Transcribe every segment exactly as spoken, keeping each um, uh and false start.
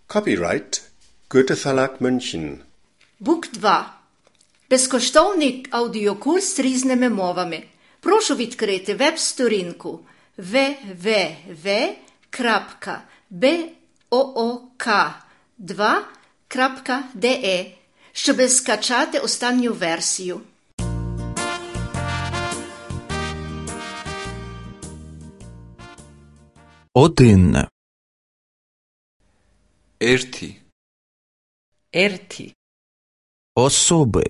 Copyright Goethe Verlag München. Бук два. Безкоштовний аудіокурс різними мовами. Прошу відкрити веб-сторінку дабл ю дабл ю дабл ю крапка бук два крапка де, щоб скачати останню версію. Один. Ерти. Ерти. Особи.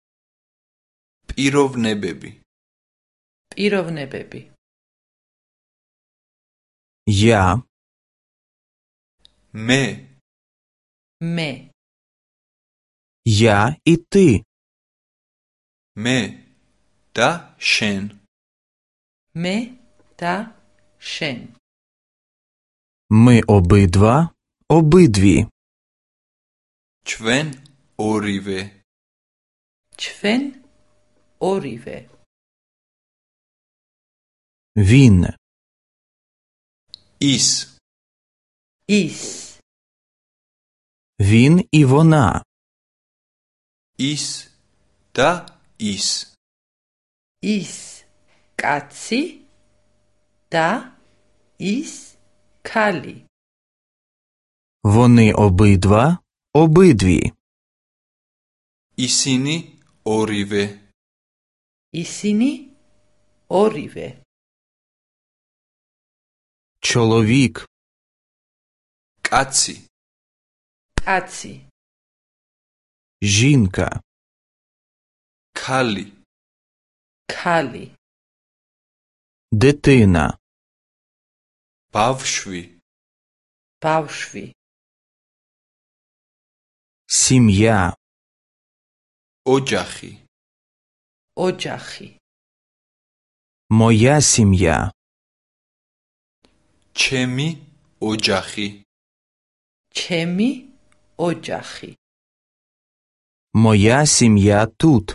Пировнебеби. Пировнебеби. Я. Ме. Ме. Я і ти. Ме. Та шен. Ме та шен. Ми обидва, обидві. Ჩვენ ორივე. ჩვენ ორივე. Він. ის. ის. Він і вона. ის და ის. ის კაცი და ის ქალი. Вони обидва, обидві. ისინი ორივე. ისინი ორივე. Чоловік. კაცი. კაცი. Жінка. ქალი. ქალი. Дитина. ბავშვი. ბავშვი. Сім'я. ოჯახი. ოჯახი. Моя сім'я. ჩემი ოჯახი. ჩემი ოჯახი. Моя сім'я тут.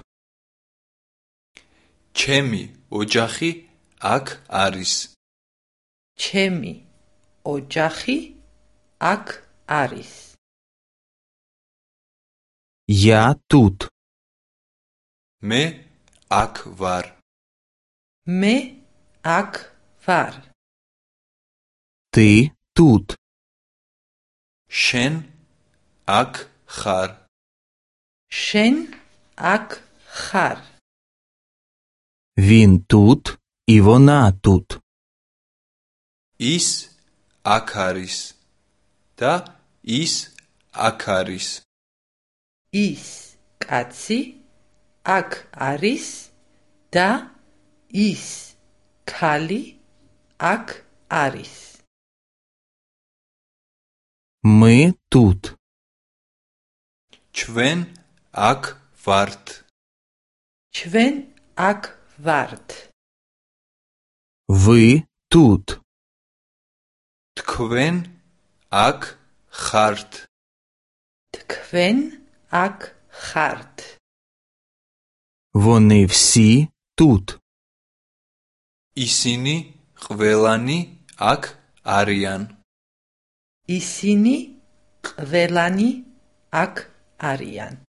ჩემი ოჯახი აქ არის. ჩემი ოჯახი აქ არის. Я тут. მე აქ ვარ. მე აქ ვარ. Ти тут. შენ აქ ხარ. შენ აქ ხარ. Він тут і вона тут. ის აქ არის და ის აქ არის. ის კაცი აქ არის და ის ქალი აქ არის. Ми тут. ჩვენ აქ ვართ. ჩვენ აქ ვართ. Ви тут. თქვენ აქ ხართ. თქვენ აქ ხართ. Вони всі тут. ისინი ყველანი აქ არიან. ისინი ყველანი აქ არიან.